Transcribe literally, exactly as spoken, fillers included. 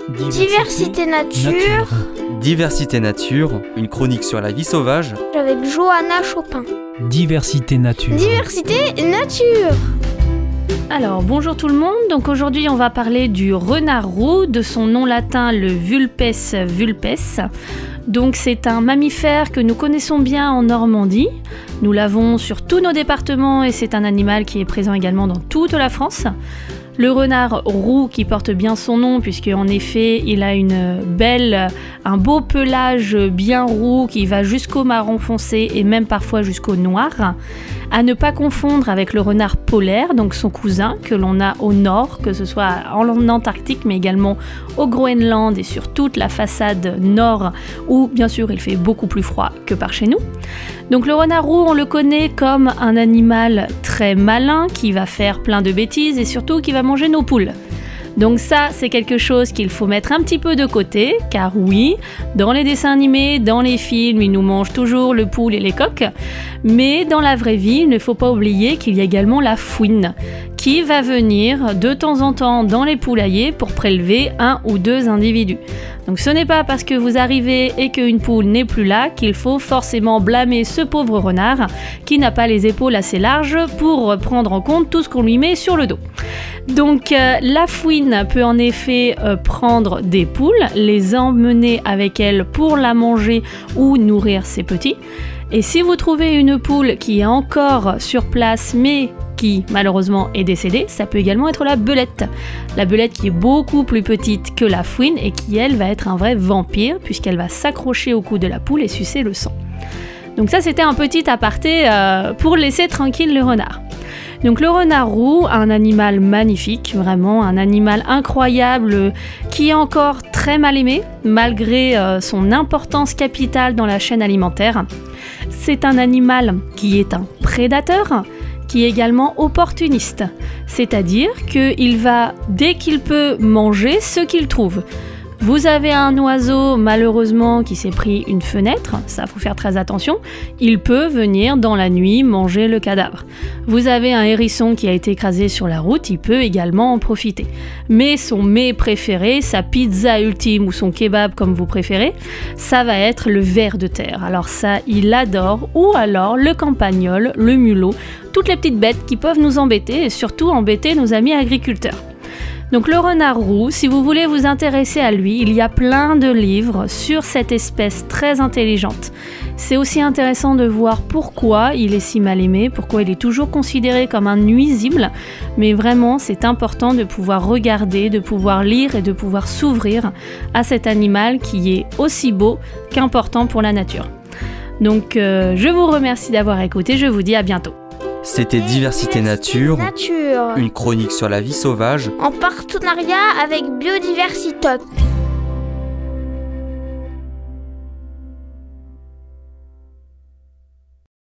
Diversité nature. nature. Diversité nature, une chronique sur la vie sauvage. Avec Johanna Chopin. Diversité nature. Diversité nature. Alors, bonjour tout le monde. Donc aujourd'hui, on va parler du renard roux, de son nom latin le Vulpes vulpes. Donc c'est un mammifère que nous connaissons bien en Normandie. Nous l'avons sur tous nos départements et c'est un animal qui est présent également dans toute la France. Le renard roux qui porte bien son nom puisque en effet il a une belle, un beau pelage bien roux qui va jusqu'au marron foncé et même parfois jusqu'au noir. À ne pas confondre avec le renard polaire, donc son cousin que l'on a au nord, que ce soit en Antarctique mais également au Groenland et sur toute la façade nord où bien sûr il fait beaucoup plus froid que par chez nous. Donc le renard roux on le connaît comme un animal très malin qui va faire plein de bêtises et surtout qui va manger nos poules. Donc ça, c'est quelque chose qu'il faut mettre un petit peu de côté, car oui, dans les dessins animés, dans les films, ils nous mangent toujours le poule et les coqs, mais dans la vraie vie, il ne faut pas oublier qu'il y a également la fouine, qui va venir de temps en temps dans les poulaillers pour prélever un ou deux individus. Donc ce n'est pas parce que vous arrivez et qu'une poule n'est plus là qu'il faut forcément blâmer ce pauvre renard qui n'a pas les épaules assez larges pour prendre en compte tout ce qu'on lui met sur le dos. Donc euh, la fouine peut en effet euh, prendre des poules, les emmener avec elle pour la manger ou nourrir ses petits. Et si vous trouvez une poule qui est encore sur place mais qui malheureusement est décédée, ça peut également être la belette. La belette qui est beaucoup plus petite que la fouine et qui elle va être un vrai vampire puisqu'elle va s'accrocher au cou de la poule et sucer le sang. Donc ça c'était un petit aparté euh, pour laisser tranquille le renard. Donc le renard roux, un animal magnifique, vraiment un animal incroyable qui est encore très mal aimé malgré euh, son importance capitale dans la chaîne alimentaire. C'est un animal qui est un prédateur, qui est également opportuniste, c'est-à-dire qu'il va, dès qu'il peut, manger ce qu'il trouve. Vous avez un oiseau malheureusement qui s'est pris une fenêtre, ça faut faire très attention, il peut venir dans la nuit manger le cadavre. Vous avez un hérisson qui a été écrasé sur la route, il peut également en profiter. Mais son mets préféré, sa pizza ultime ou son kebab comme vous préférez, ça va être le ver de terre. Alors ça, il adore, ou alors le campagnol, le mulot, toutes les petites bêtes qui peuvent nous embêter et surtout embêter nos amis agriculteurs. Donc le renard roux, si vous voulez vous intéresser à lui, il y a plein de livres sur cette espèce très intelligente. C'est aussi intéressant de voir pourquoi il est si mal aimé, pourquoi il est toujours considéré comme un nuisible, mais vraiment c'est important de pouvoir regarder, de pouvoir lire et de pouvoir s'ouvrir à cet animal qui est aussi beau qu'important pour la nature. Donc euh, je vous remercie d'avoir écouté, je vous dis à bientôt. C'était Diversité nature, nature, une chronique sur la vie sauvage, en partenariat avec Biodiversitop.